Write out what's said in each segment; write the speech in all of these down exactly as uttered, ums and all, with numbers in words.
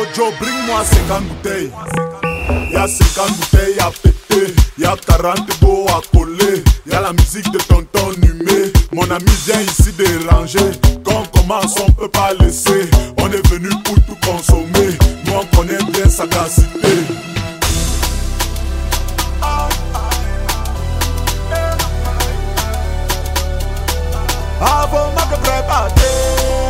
Joe, bring-moi cinquante bouteilles. Y'a cinquante bouteilles à péter, y'a quarante beaux à coller. Y'a la musique de tonton Numé, mon ami vient ici déranger. Quand on commence on peut pas laisser, on est venu pour tout consommer. Nous on connaît bien sa sagacité. Avant ma que préparer,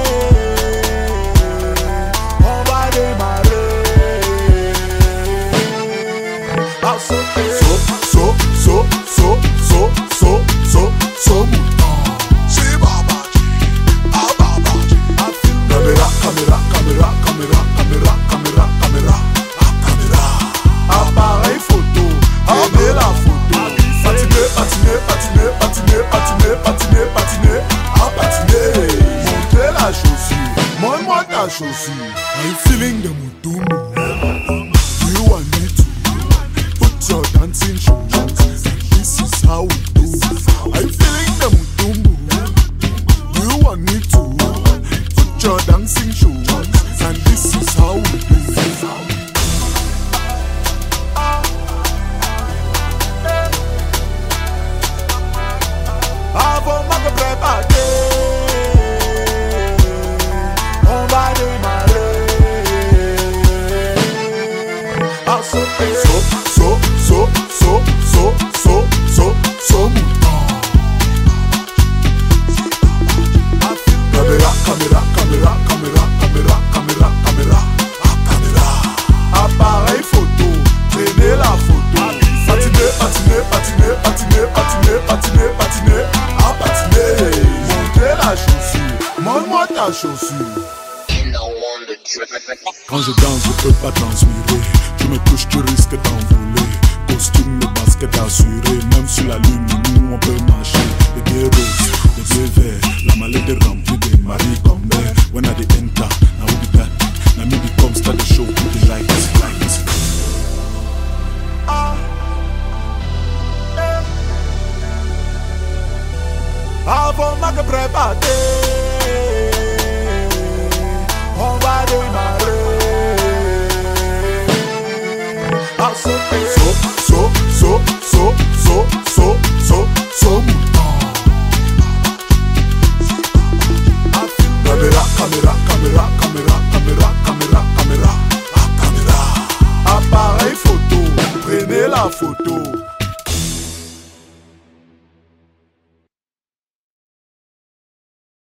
on va démarrer. Ah, so, so, so, so, so, so, so, so, mouton. C'est Babaji, ah Babaji. Caméra, caméra, caméra, caméra, caméra, caméra, caméra, ah caméra. Appareil photo, prenez la photo. Patiner, patiner, patiner, patiner, patiner, patiner, patiner. Ah patiner, montez la chaussure, montre-moi ta chaussure. I'm feeling the mutumbu. Do you want me to put your dancing shoes? This is how we do. I'm feeling the mutumbu. Do you want me to put your dancing shoes? And this is how we do. Avant ma que préparer, on va démarrer. Ah, so, so, so, so, so, so, so, so, mouton. Caméra, caméra, caméra, caméra, caméra, caméra, caméra, ah caméra. Appareil photo, prenez la photo. Patiner, patiner, patiner, patiner, patiner, patiner, patiner, ah patiner. Montrez la chaussure, montre-moi ta chaussure. Quand je danse, je peux pas transpirer. Tu me touches, tu risques d'envoler. Costume, le basket assuré. Même sur la lune, nous on peut marcher. Les deux roses, les deux verts. La mallette est remplie de Marie Gombert. When I dey enter, now we be that. Now me become start the show with the lights, lights. Ah, eh. Avant ma que préparer, on va démarrer. Ah, so, so, so, so, so, so, so, so, mouton. Caméra, caméra, caméra, caméra, caméra, caméra, caméra, ah caméra. Appareil photo, prenez la photo.